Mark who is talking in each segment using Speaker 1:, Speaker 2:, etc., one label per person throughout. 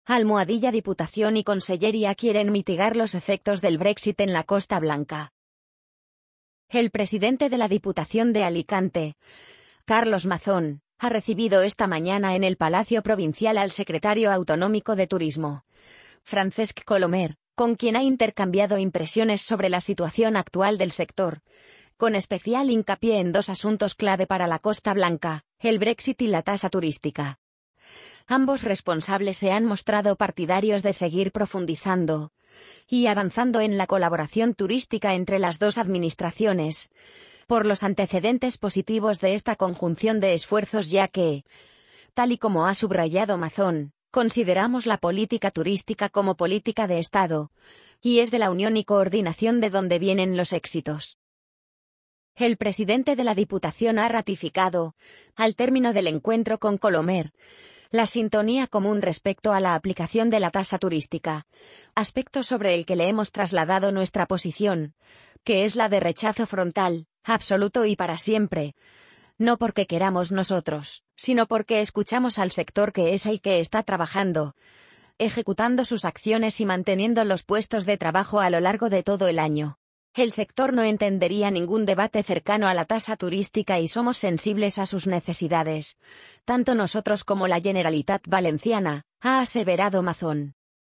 Speaker 1: Almohadilla Diputación y Consellería quieren mitigar los efectos del Brexit en la Costa Blanca. El presidente de la Diputación de Alicante, Carlos Mazón, ha recibido esta mañana en el Palacio Provincial al secretario autonómico de Turismo, Francesc Colomer, con quien ha intercambiado impresiones sobre la situación actual del sector, con especial hincapié en dos asuntos clave para la Costa Blanca, el Brexit y la tasa turística. Ambos responsables se han mostrado partidarios de seguir profundizando y avanzando en la colaboración turística entre las dos administraciones, por los antecedentes positivos de esta conjunción de esfuerzos, ya que, tal y como ha subrayado Mazón, consideramos la política turística como política de Estado, y es de la unión y coordinación de donde vienen los éxitos. El presidente de la Diputación ha ratificado, al término del encuentro con Colomer, la sintonía común respecto a la aplicación de la tasa turística, aspecto sobre el que le hemos trasladado nuestra posición, que es la de rechazo frontal, absoluto y para siempre, no porque queramos nosotros, sino porque escuchamos al sector, que es el que está trabajando, ejecutando sus acciones y manteniendo los puestos de trabajo a lo largo de todo el año. El sector no entendería ningún debate cercano a la tasa turística y somos sensibles a sus necesidades, tanto nosotros como la Generalitat Valenciana, ha aseverado Mazón.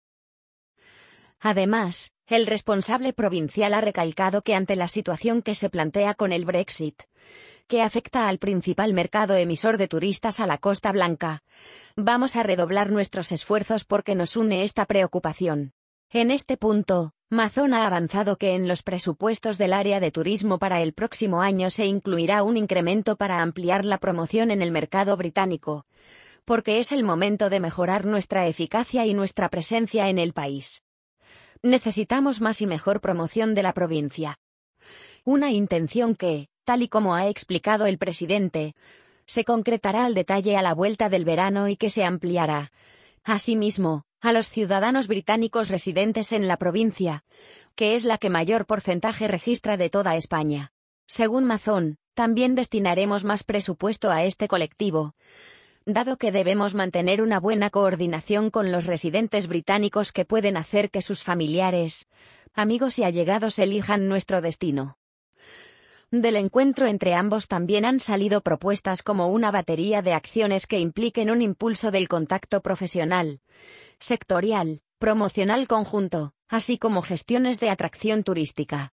Speaker 1: Además, el responsable provincial ha recalcado que ante la situación que se plantea con el Brexit, que afecta al principal mercado emisor de turistas a la Costa Blanca, vamos a redoblar nuestros esfuerzos porque nos une esta preocupación. En este punto, Mazón ha avanzado que en los presupuestos del área de turismo para el próximo año se incluirá un incremento para ampliar la promoción en el mercado británico, porque es el momento de mejorar nuestra eficacia y nuestra presencia en el país. Necesitamos más y mejor promoción de la provincia. Una intención que, tal y como ha explicado el presidente, se concretará al detalle a la vuelta del verano y que se ampliará, asimismo, a los ciudadanos británicos residentes en la provincia, que es la que mayor porcentaje registra de toda España. Según Mazón, también destinaremos más presupuesto a este colectivo, dado que debemos mantener una buena coordinación con los residentes británicos que pueden hacer que sus familiares, amigos y allegados elijan nuestro destino. Del encuentro entre ambos también han salido propuestas como una batería de acciones que impliquen un impulso del contacto profesional, sectorial, promocional conjunto, así como gestiones de atracción turística.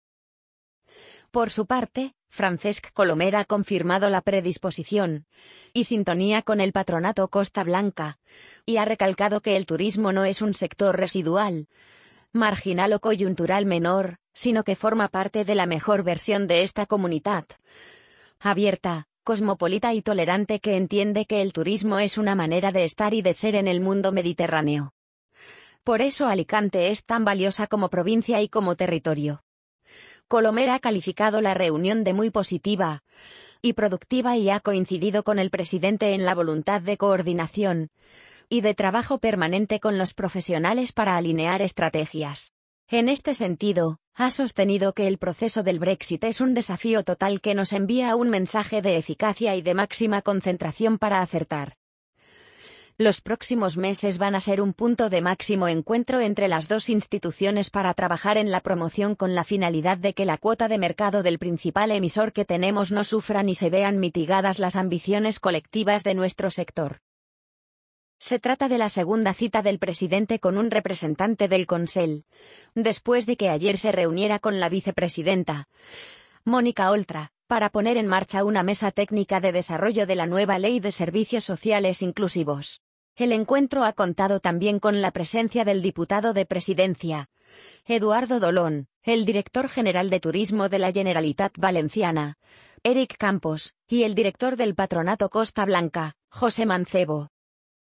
Speaker 1: Por su parte, Francesc Colomer ha confirmado la predisposición y sintonía con el Patronato Costa Blanca, y ha recalcado que el turismo no es un sector residual, marginal o coyuntural menor, sino que forma parte de la mejor versión de esta comunidad abierta, cosmopolita y tolerante, que entiende que el turismo es una manera de estar y de ser en el mundo mediterráneo. Por eso Alicante es tan valiosa como provincia y como territorio. Colomer ha calificado la reunión de muy positiva y productiva y ha coincidido con el presidente en la voluntad de coordinación y de trabajo permanente con los profesionales para alinear estrategias. En este sentido, ha sostenido que el proceso del Brexit es un desafío total que nos envía un mensaje de eficacia y de máxima concentración para acertar. Los próximos meses van a ser un punto de máximo encuentro entre las dos instituciones para trabajar en la promoción con la finalidad de que la cuota de mercado del principal emisor que tenemos no sufra ni se vean mitigadas las ambiciones colectivas de nuestro sector. Se trata de la segunda cita del presidente con un representante del Consell, después de que ayer se reuniera con la vicepresidenta, Mónica Oltra, para poner en marcha una mesa técnica de desarrollo de la nueva Ley de Servicios Sociales Inclusivos. El encuentro ha contado también con la presencia del diputado de Presidencia, Eduardo Dolón, el director general de Turismo de la Generalitat Valenciana, Eric Campos, y el director del Patronato Costa Blanca, José Mancebo.